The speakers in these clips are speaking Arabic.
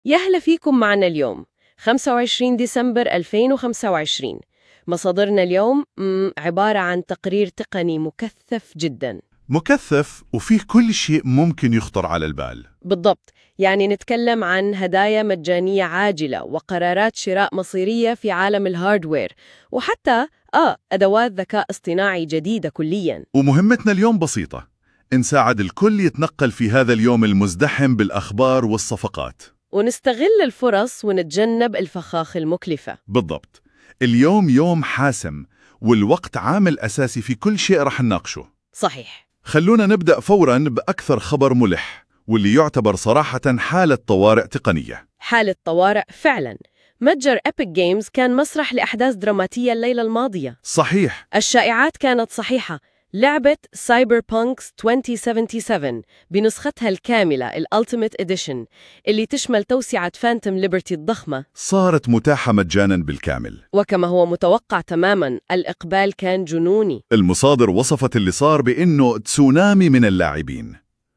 يا أهلا فيكم معنا اليوم 25 ديسمبر 2025. مصادرنا اليوم عبارة عن تقرير تقني مكثف جدا. مكثف وفيه كل شيء ممكن يخطر على البال. بالضبط، يعني نتكلم عن هدايا مجانية عاجلة وقرارات شراء مصيرية في عالم الهاردوير، وحتى أدوات ذكاء اصطناعي جديدة كلياً. ومهمتنا اليوم بسيطة، نساعد الكل يتنقل في هذا اليوم المزدحم بالأخبار والصفقات، ونستغل الفرص ونتجنب الفخاخ المكلفة. بالضبط. اليوم يوم حاسم، والوقت عامل أساسي في كل شيء رح نناقشه. صحيح. خلونا نبدأ فوراً بأكثر خبر ملح، واللي يعتبر صراحة حالة طوارئ تقنية. حالة طوارئ فعلاً. متجر إبك جيمز كان مسرح لأحداث دراماتية الليلة الماضية. صحيح. الشائعات كانت صحيحة. لعبة سايبر بانكس 2077 بنسختها الكاملة الألتيميت إديشن اللي تشمل توسعة فانتوم ليبرتي الضخمة صارت متاحة مجاناً بالكامل. وكما هو متوقع تماماً الإقبال كان جنوني. المصادر وصفت اللي صار بأنه تسونامي من اللاعبين.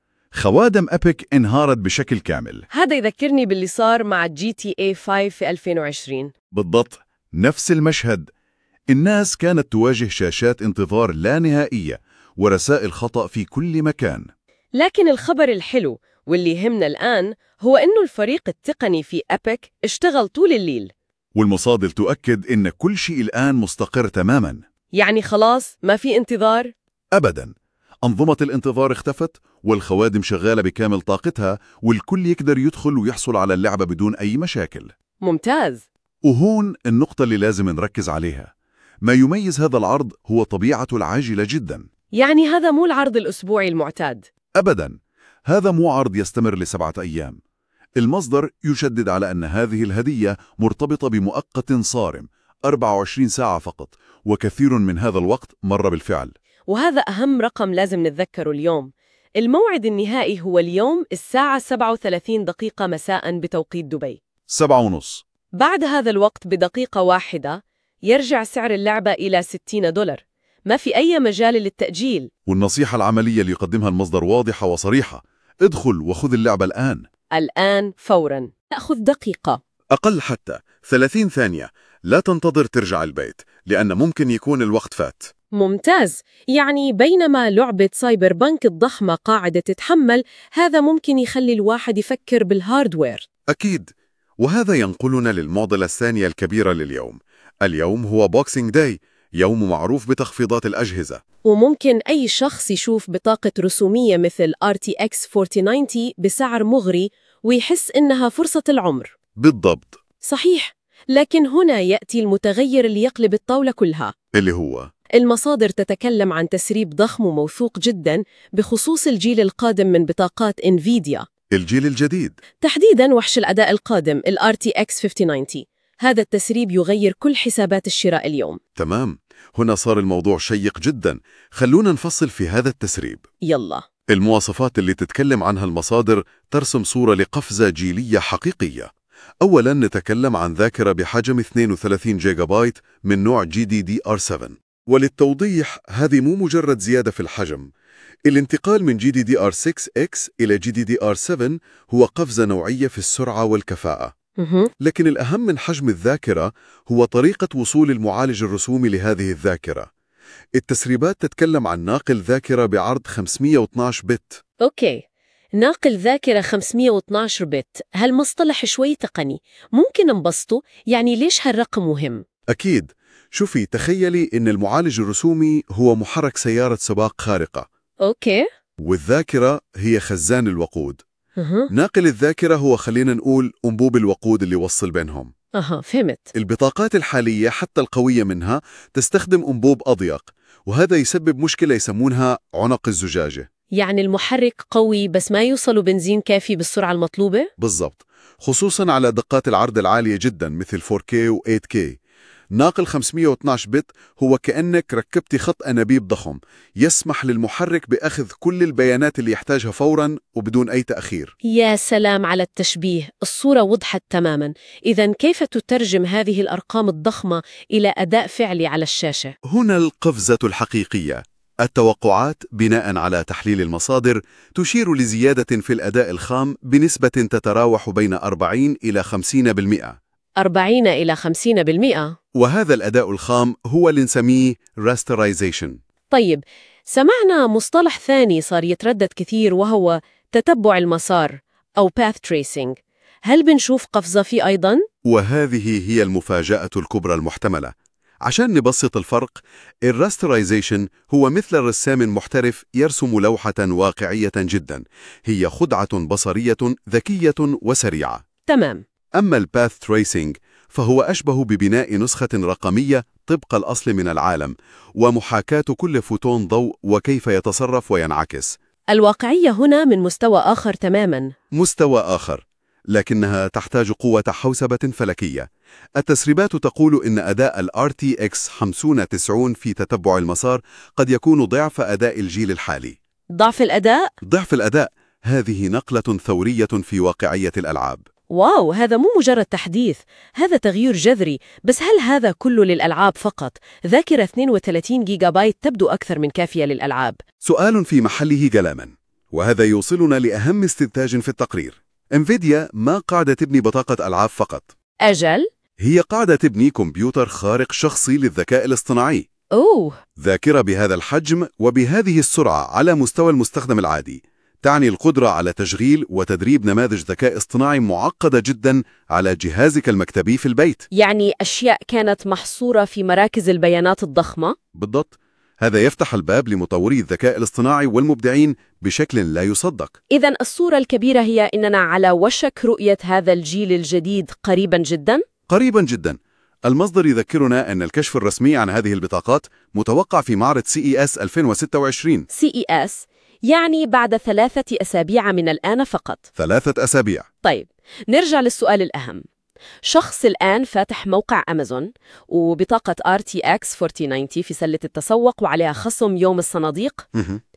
خوادم أبيك انهارت بشكل كامل. هذا يذكرني باللي صار مع GTA 5 في 2020. بالضبط، نفس المشهد. الناس كانت تواجه شاشات انتظار لا نهائية ورسائل خطأ في كل مكان. لكن الخبر الحلو واللي يهمنا الآن هو إنه الفريق التقني في أبيك اشتغل طول الليل. والمصادر تؤكد إن كل شيء الآن مستقر تماماً. يعني خلاص ما في انتظار؟ أبداً. أنظمة الانتظار اختفت، والخوادم شغالة بكامل طاقتها، والكل يقدر يدخل ويحصل على اللعبة بدون أي مشاكل. ممتاز. وهون النقطة اللي لازم نركز عليها. ما يميز هذا العرض هو طبيعته العاجلة جداً. يعني هذا مو العرض الأسبوعي المعتاد. أبداً، هذا مو عرض يستمر ل7 أيام. المصدر يشدد على أن هذه الهدية مرتبطة بمؤقت صارم 24 ساعة فقط، وكثير من هذا الوقت مر بالفعل. وهذا أهم رقم لازم نتذكره اليوم. الموعد النهائي هو اليوم الساعة 37 دقيقة مساء بتوقيت دبي. 7:30. بعد هذا الوقت بدقيقة واحدة يرجع سعر اللعبة إلى $60. ما في أي مجال للتأجيل. والنصيحة العملية اللي يقدمها المصدر واضحة وصريحة: ادخل وخذ اللعبة الآن. الآن فوراً. تأخذ دقيقة. أقل حتى 30 ثانية. لا تنتظر ترجع البيت، لأن ممكن يكون الوقت فات. ممتاز. يعني بينما لعبة سايبر بانك الضخمة قاعدة تتحمل، هذا ممكن يخلي الواحد يفكر بالهاردوير. أكيد. وهذا ينقلنا للمعضلة الثانية الكبيرة لليوم. اليوم هو بوكسينج داي، يوم معروف بتخفيضات الأجهزة. وممكن أي شخص يشوف بطاقة رسومية مثل RTX 4090 بسعر مغري ويحس إنها فرصة العمر. بالضبط. صحيح. لكن هنا يأتي المتغير اللي يقلب الطاولة كلها، اللي هو المصادر تتكلم عن تسريب ضخم وموثوق جدا بخصوص الجيل القادم من بطاقات انفيديا. الجيل الجديد، تحديداً وحش الأداء القادم ال RTX 5090. هذا التسريب يغير كل حسابات الشراء اليوم. تمام. هنا صار الموضوع شيق جدا. خلونا نفصل في هذا التسريب. يلا. المواصفات اللي تتكلم عنها المصادر ترسم صورة لقفزة جيلية حقيقية. أولاً نتكلم عن ذاكرة بحجم 32 جيجا بايت من نوع GDDR7. وللتوضيح، هذه مو مجرد زيادة في الحجم. الانتقال من GDDR6X إلى GDDR7 هو قفزة نوعية في السرعة والكفاءة. لكن الأهم من حجم الذاكرة هو طريقة وصول المعالج الرسومي لهذه الذاكرة. التسريبات تتكلم عن ناقل ذاكرة بعرض 512 بت. أوكي، ناقل ذاكرة 512 بت، هالمصطلح شوي تقني، ممكن نبسطه؟ يعني ليش هالرقم مهم؟ أكيد. شوفي، تخيلي إن المعالج الرسومي هو محرك سيارة سباق خارقة. أوكي. والذاكرة هي خزان الوقود. ناقل الذاكرة هو، خلينا نقول، أنبوب الوقود اللي يوصل بينهم. فهمت. البطاقات الحالية حتى القوية منها تستخدم أنبوب أضيق، وهذا يسبب مشكلة يسمونها عنق الزجاجة. يعني المحرك قوي بس ما يوصل بنزين كافي بالسرعة المطلوبة؟ بالضبط، خصوصاً على دقات العرض العالية جداً مثل 4K و 8K. ناقل 512 بت هو كأنك ركبتي خط أنابيب ضخم يسمح للمحرك بأخذ كل البيانات اللي يحتاجها فوراً وبدون أي تأخير. يا سلام على التشبيه، الصورة وضحت تماماً. إذن كيف تترجم هذه الأرقام الضخمة إلى أداء فعلي على الشاشة؟ هنا القفزة الحقيقية. التوقعات بناء على تحليل المصادر تشير لزيادة في الأداء الخام بنسبة تتراوح بين 40 إلى 50%. 40 إلى 50%. وهذا الأداء الخام هو اللي نسميه rasterization. طيب، سمعنا مصطلح ثاني صار يتردد كثير وهو تتبع المسار أو path tracing. هل بنشوف قفزة فيه أيضاً؟ وهذه هي المفاجأة الكبرى المحتملة. عشان نبسط الفرق، الراسترايزيشن هو مثل رسام محترف يرسم لوحة واقعية جدا، هي خدعة بصرية ذكية وسريعة. تمام. أما الباث تريسينج فهو أشبه ببناء نسخة رقمية طبق الأصل من العالم، ومحاكاة كل فوتون ضوء وكيف يتصرف وينعكس. الواقعية هنا من مستوى آخر تماماً. مستوى آخر، لكنها تحتاج قوة حوسبة فلكية. التسريبات تقول إن أداء ال RTX 5090 في تتبع المسار قد يكون ضعف أداء الجيل الحالي. ضعف الأداء؟ ضعف الأداء، هذه نقلة ثورية في واقعية الألعاب. واو، هذا مو مجرد تحديث، هذا تغيير جذري. بس هل هذا كله للألعاب فقط؟ ذاكرة 32 جيجا بايت تبدو أكثر من كافية للألعاب. سؤال في محله جلاما، وهذا يوصلنا لأهم استنتاج في التقرير. انفيديا ما قاعدة تبني بطاقة ألعاب فقط. أجل؟ هي قاعدة تبني كمبيوتر خارق شخصي للذكاء الاصطناعي. أوه. ذاكرة بهذا الحجم وبهذه السرعة على مستوى المستخدم العادي تعني القدرة على تشغيل وتدريب نماذج ذكاء اصطناعي معقدة جدا على جهازك المكتبي في البيت. يعني أشياء كانت محصورة في مراكز البيانات الضخمة؟ بالضبط. هذا يفتح الباب لمطوري الذكاء الاصطناعي والمبدعين بشكل لا يصدق. إذن الصورة الكبيرة هي أننا على وشك رؤية هذا الجيل الجديد قريبا جدا؟ قريبا جدا. المصدر يذكرنا أن الكشف الرسمي عن هذه البطاقات متوقع في معرض CES 2026. CES يعني بعد 3 أسابيع من الآن فقط. 3 أسابيع. طيب، نرجع للسؤال الأهم. شخص الآن فاتح موقع أمازون وبطاقة RTX 4090 في سلة التسوق وعليها خصم يوم الصناديق.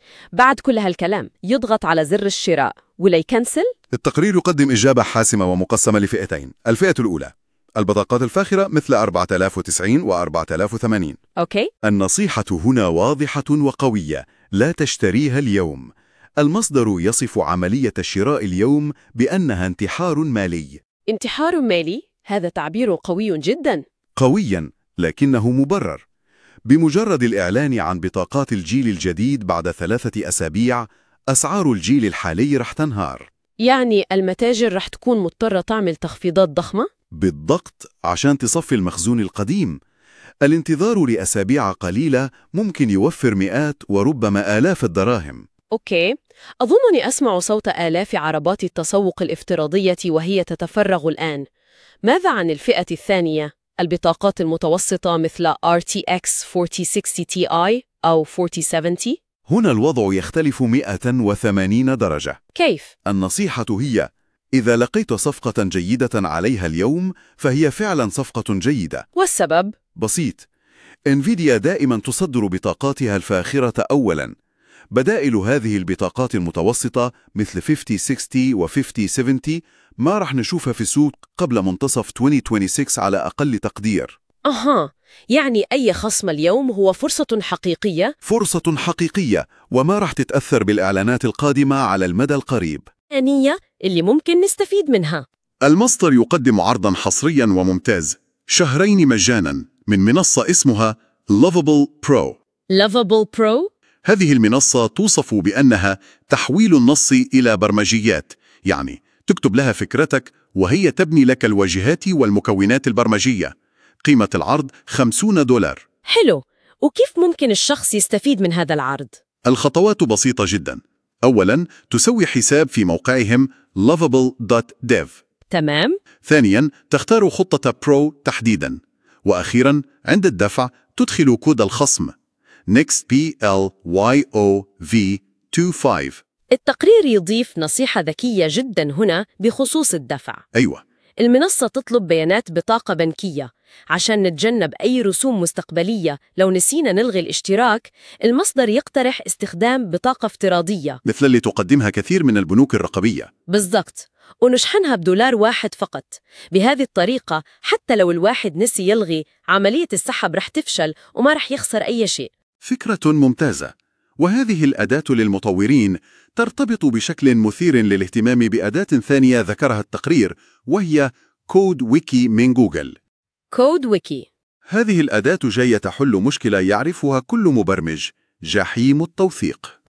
بعد كل هالكلام يضغط على زر الشراء ولا يكنسل؟ التقرير يقدم إجابة حاسمة ومقسمة لفئتين. الفئة الأولى البطاقات الفاخرة مثل 4090 و 4080. أوكي. النصيحة هنا واضحة وقوية: لا تشتريها اليوم. المصدر يصف عملية شراء اليوم بأنها انتحار مالي. انتحار مالي؟ هذا تعبير قوي جدا. قويا لكنه مبرر. بمجرد الإعلان عن بطاقات الجيل الجديد بعد 3 أسابيع، أسعار الجيل الحالي رح تنهار. يعني المتاجر رح تكون مضطرة تعمل تخفيضات ضخمة؟ بالضبط، عشان تصفي المخزون القديم. الانتظار لأسابيع قليلة ممكن يوفر مئات وربما آلاف الدراهم. أوكي، أظنني أسمع صوت آلاف عربات التسوق الافتراضية وهي تتفرغ الآن. ماذا عن الفئة الثانية، البطاقات المتوسطة مثل RTX 4060 Ti أو 4070؟ هنا الوضع يختلف 180 درجة. كيف؟ النصيحة هي: إذا لقيت صفقة جيدة عليها اليوم فهي فعلا صفقة جيدة. والسبب؟ بسيط. انفيديا دائما تصدر بطاقاتها الفاخرة أولا. بدائل هذه البطاقات المتوسطة مثل 5060 و 5070 ما رح نشوفها في السوق قبل منتصف 2026 على أقل تقدير. يعني أي خصم اليوم هو فرصة حقيقية؟ فرصة حقيقية، وما رح تتأثر بالإعلانات القادمة على المدى القريب. آنية اللي ممكن نستفيد منها. المصدر يقدم عرضاً حصرياً وممتاز 2 شهرين مجاناً من منصة اسمها Lovable Pro. Lovable Pro؟ هذه المنصة توصف بأنها تحويل النص إلى برمجيات، يعني تكتب لها فكرتك وهي تبني لك الواجهات والمكونات البرمجية. قيمة العرض $50. حلو، وكيف ممكن الشخص يستفيد من هذا العرض؟ الخطوات بسيطة جدا. أولاً، تسوي حساب في موقعهم lovable.dev. تمام. ثانياً، تختار خطة برو تحديداً. وأخيراً، عند الدفع تدخل كود الخصم NEXTPLYOV25. التقرير يضيف نصيحة ذكية جدا هنا بخصوص الدفع. أيوة. المنصة تطلب بيانات بطاقة بنكية عشان نتجنب أي رسوم مستقبلية. لو نسينا نلغي الاشتراك، المصدر يقترح استخدام بطاقة افتراضية مثل اللي تقدمها كثير من البنوك الرقمية. بالضبط، ونشحنها $1 فقط. بهذه الطريقة حتى لو الواحد نسي يلغي، عملية السحب رح تفشل وما رح يخسر أي شيء. فكرة ممتازة. وهذه الأداة للمطورين ترتبط بشكل مثير للاهتمام بأداة ثانية ذكرها التقرير، وهي كود ويكي من جوجل. كود ويكي. هذه الأداة جاية تحل مشكلة يعرفها كل مبرمج: جحيم التوثيق.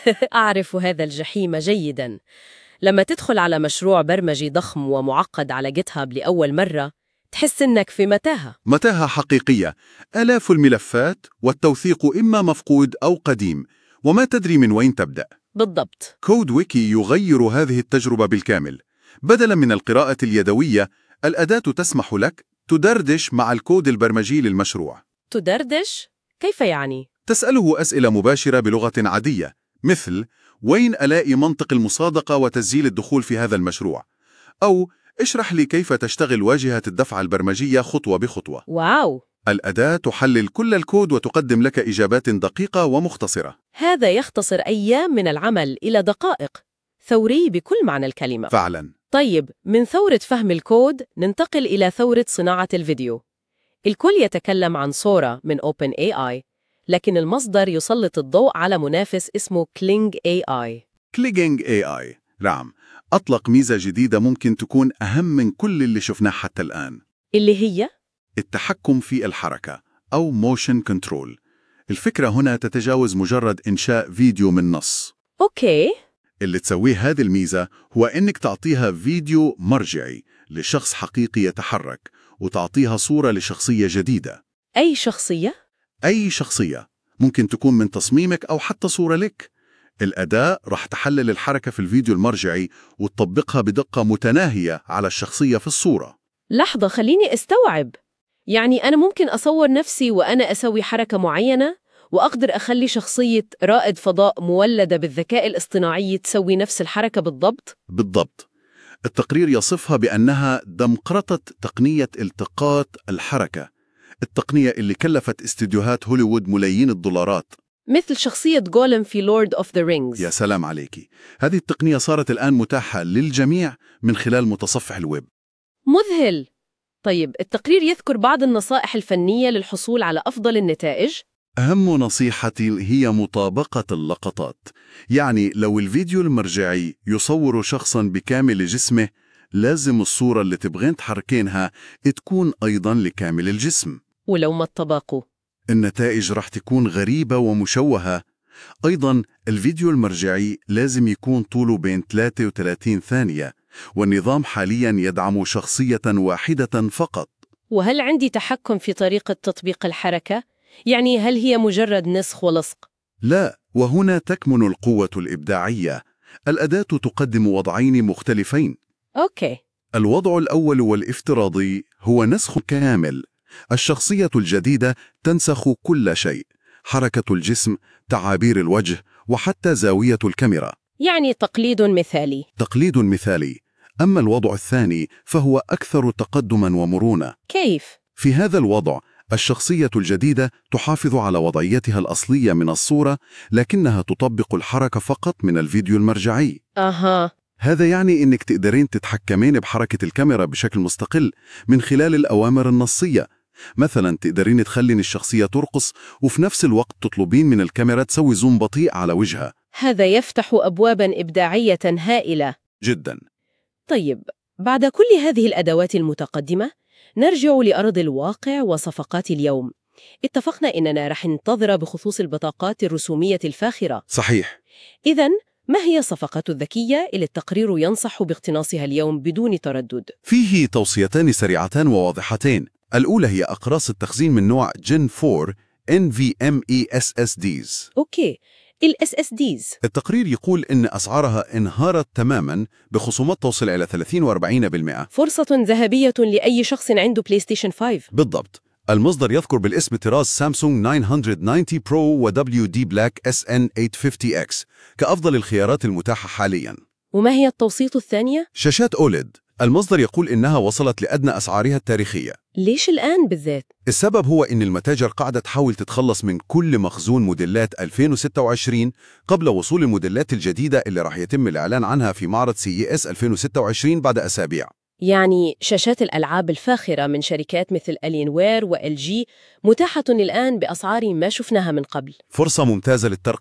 أعرف هذا الجحيم جيداً. لما تدخل على مشروع برمجي ضخم ومعقد على جيت هاب لأول مرة، تحس إنك في متاهة حقيقية، آلاف الملفات، والتوثيق إما مفقود أو قديم، وما تدري من وين تبدأ. بالضبط. كود ويكي يغير هذه التجربة بالكامل. بدلاً من القراءة اليدوية، الأداة تسمح لك تدردش مع الكود البرمجي للمشروع. تدردش؟ كيف يعني؟ تسأله أسئلة مباشرة بلغة عادية، مثل: وين ألاقي منطق المصادقة وتسجيل الدخول في هذا المشروع؟ أو اشرح لي كيف تشتغل واجهة الدفع البرمجية خطوة بخطوة. واو! الأداة تحلل كل الكود وتقدم لك إجابات دقيقة ومختصرة. هذا يختصر أيام من العمل إلى دقائق. ثوري بكل معنى الكلمة. فعلاً. طيب، من ثورة فهم الكود ننتقل إلى ثورة صناعة الفيديو. الكل يتكلم عن صورة من OpenAI، لكن المصدر يسلط الضوء على منافس اسمه Kling AI. Kling AI، نعم، أطلق ميزة جديدة ممكن تكون أهم من كل اللي شفناه حتى الآن، اللي هي التحكم في الحركة أو Motion Control. الفكرة هنا تتجاوز مجرد إنشاء فيديو من نص. أوكي. اللي تسويه هذه الميزة هو إنك تعطيها فيديو مرجعي لشخص حقيقي يتحرك، وتعطيها صورة لشخصية جديدة. أي شخصية؟ أي شخصية، ممكن تكون من تصميمك أو حتى صورة لك. الأداة راح تحلل الحركة في الفيديو المرجعي وتطبقها بدقة متناهية على الشخصية في الصورة. لحظة، خليني أستوعب. يعني أنا ممكن أصور نفسي وأنا أسوي حركة معينة، وأقدر أخلي شخصية رائد فضاء مولدة بالذكاء الاصطناعي تسوي نفس الحركة بالضبط؟ بالضبط. التقرير يصفها بأنها دمقرطة تقنية التقاط الحركة، التقنية اللي كلفت استديوهات هوليوود ملايين الدولارات. مثل شخصية جولم في لورد أوف ذا رينجز. يا سلام عليكي. هذه التقنية صارت الآن متاحة للجميع من خلال متصفح الويب. مذهل. طيب، التقرير يذكر بعض النصائح الفنية للحصول على أفضل النتائج؟ أهم نصيحتي هي مطابقة اللقطات. يعني لو الفيديو المرجعي يصور شخصاً بكامل جسمه، لازم الصورة اللي تبغين تحركينها تكون أيضاً لكامل الجسم. ولو ما اتطبقوا، النتائج راح تكون غريبة ومشوهة. أيضاً الفيديو المرجعي لازم يكون طوله بين 33 ثانية، والنظام حالياً يدعم شخصية واحدة فقط. وهل عندي تحكم في طريقة تطبيق الحركة؟ يعني هل هي مجرد نسخ ولصق؟ لا، وهنا تكمن القوة الإبداعية. الأداة تقدم وضعين مختلفين. أوكي. الوضع الأول والافتراضي هو نسخ كامل. الشخصية الجديدة تنسخ كل شيء: حركة الجسم، تعابير الوجه، وحتى زاوية الكاميرا. يعني تقليد مثالي. تقليد مثالي. أما الوضع الثاني فهو أكثر تقدماً ومرونة. كيف؟ في هذا الوضع، الشخصية الجديدة تحافظ على وضعيتها الأصلية من الصورة، لكنها تطبق الحركة فقط من الفيديو المرجعي. هذا يعني إنك تقدرين تتحكمين بحركة الكاميرا بشكل مستقل من خلال الأوامر النصية. مثلاً تقدرين تخلين الشخصية ترقص وفي نفس الوقت تطلبين من الكاميرا تسوي زوم بطيء على وجهها. هذا يفتح أبواباً إبداعية هائلة. جداً. طيب، بعد كل هذه الأدوات المتقدمة، نرجع لأرض الواقع وصفقات اليوم. اتفقنا إننا رح ننتظر بخصوص البطاقات الرسومية الفاخرة. صحيح. إذن، ما هي الصفقات الذكية اللي التقرير ينصح باقتناصها اليوم بدون تردد؟ فيه توصيتان سريعتان وواضحتان. الأولى هي أقراص التخزين من نوع Gen 4 NVMe SSDs. أوكي، ال SSDs. التقرير يقول إن أسعارها انهارت تماماً بخصومات توصل إلى 30 و40%. فرصة ذهبية لأي شخص عنده بلاي ستيشن 5. بالضبط. المصدر يذكر بالاسم طراز سامسونج 990 برو و WD Black SN 850X كأفضل الخيارات المتاحة حالياً. وما هي التوصية الثانية؟ شاشات أوليد. المصدر يقول إنها وصلت لأدنى أسعارها التاريخية. ليش الآن بالذات؟ السبب هو إن المتاجر قاعدة تحاول تتخلص من كل مخزون موديلات 2026 قبل وصول الموديلات الجديدة اللي راح يتم الإعلان عنها في معرض CES 2026 بعد أسابيع. يعني شاشات الألعاب الفاخرة من شركات مثل ألينوير وLG متاحة الآن بأسعار ما شفناها من قبل. فرصة ممتازة للترقية.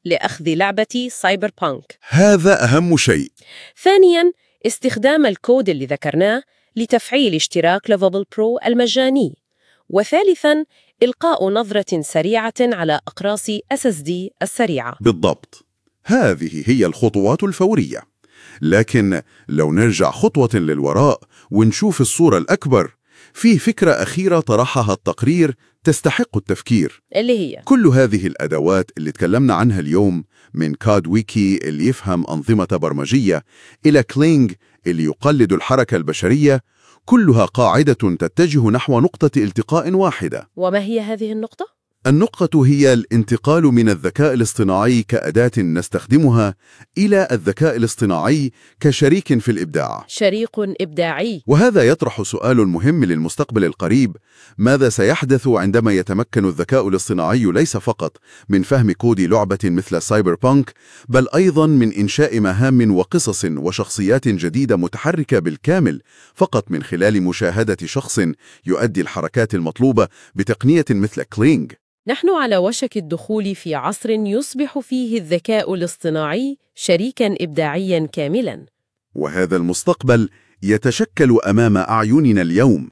لأخذ لعبة سايبر بانك. هذا أهم شيء. ثانياً، استخدام الكود اللي ذكرناه لتفعيل اشتراك ليفل برو المجاني. وثالثاً، إلقاء نظرة سريعة على أقراص SSD السريعة. بالضبط، هذه هي الخطوات الفورية. لكن لو نرجع خطوة للوراء ونشوف الصورة الأكبر، في فكرة أخيرة طرحها التقرير تستحق التفكير، اللي هي كل هذه الأدوات اللي تكلمنا عنها اليوم، من كاد ويكي اللي يفهم أنظمة برمجية إلى كلينج اللي يقلد الحركة البشرية، كلها قاعدة تتجه نحو نقطة التقاء واحدة. وما هي هذه النقطة؟ النقطة هي الانتقال من الذكاء الاصطناعي كأداة نستخدمها إلى الذكاء الاصطناعي كشريك في الإبداع. شريك إبداعي. وهذا يطرح سؤال مهم للمستقبل القريب: ماذا سيحدث عندما يتمكن الذكاء الاصطناعي ليس فقط من فهم كود لعبة مثل سايبر بانك، بل أيضا من إنشاء مهام وقصص وشخصيات جديدة متحركة بالكامل فقط من خلال مشاهدة شخص يؤدي الحركات المطلوبة بتقنية مثل كلينج؟ نحن على وشك الدخول في عصر يصبح فيه الذكاء الاصطناعي شريكاً إبداعياً كاملاً. وهذا المستقبل يتشكل أمام أعيننا اليوم.